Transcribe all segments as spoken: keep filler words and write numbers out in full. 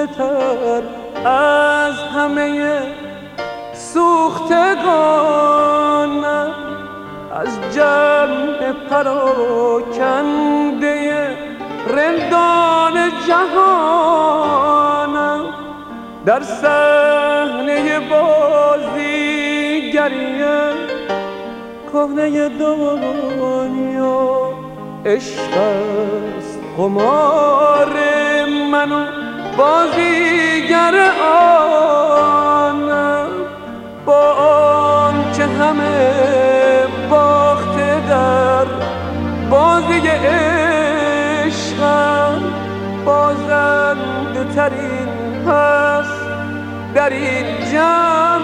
تر از همه سوختگانم، از جمع پراکنده رندان جهانم. در صحنه بازیگری کهنه دنیا عشق است قمار من و بازیگر آنم. با آنکه همه باخته در بازی عشقم، بازنده ترین پس در این جمع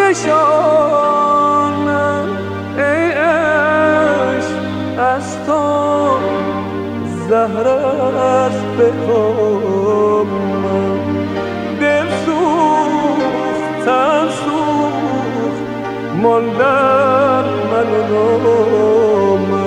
نشانم. ای عشق از تو زهر است به کامم، دل سوخت تن سوخت ماندن من و نامم.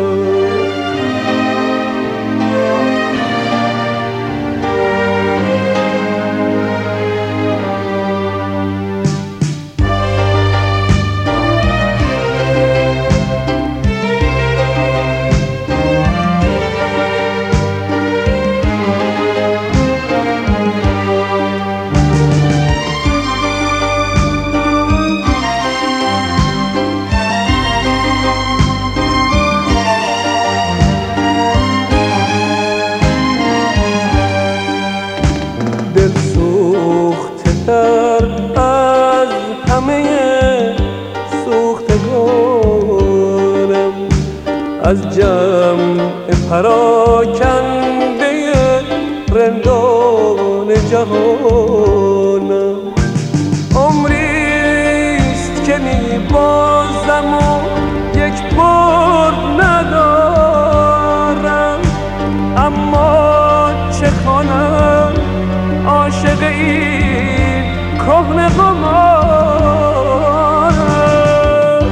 دل سوخته تر از همه سوختگانم، از جمع پراکنده رندان جهانم. عمریست که می بازم و یک بار ندارم، اما چه خوانم عاشق این کهنه قمارم.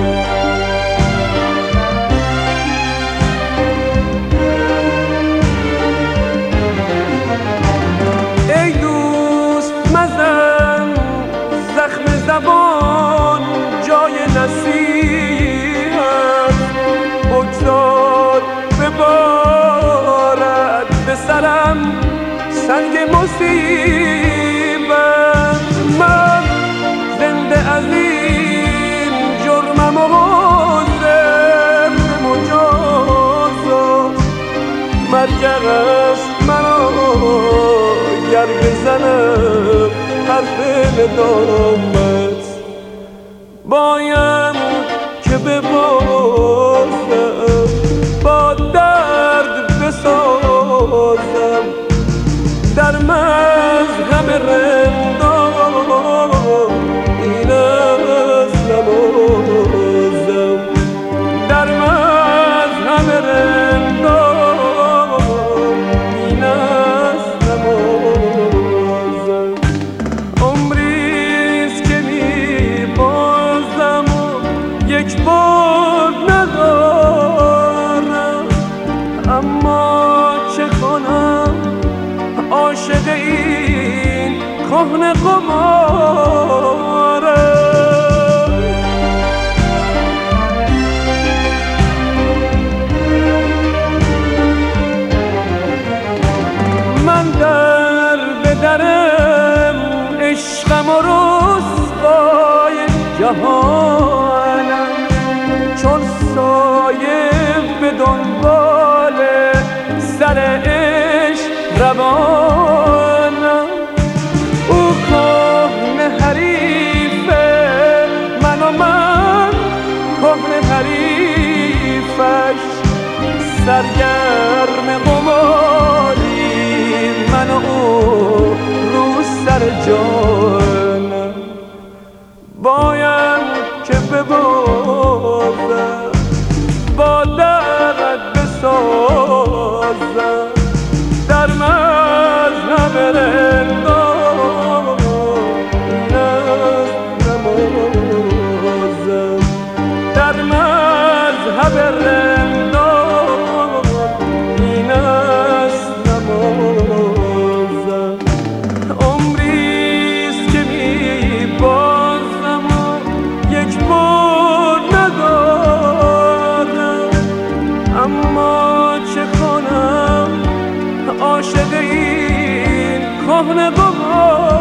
ای دوست مزن زخم زبان جای نصیحت، بگذار ببارد به سرم سنگ مصیبت. من زنده از این جرمم و حاضر به مجازات، مرگ است مرا گر بزنم حرف ندامت. باید که ببازم با درد بسازم، در مذهب رندان این است نمازم. در مذهب رندان این است نمازم. عمریست که می بازم و یک بار ندارم، اما چه کنم عاشق این کهنه قمارم. من در به درم عشقم و رسوای جهانم، چون سایه به دنبال سر عشق روانم. او کهنه حریفه من و من کهنه حریفش، سرگرم قماری من و او رو سر جانم. باید که ما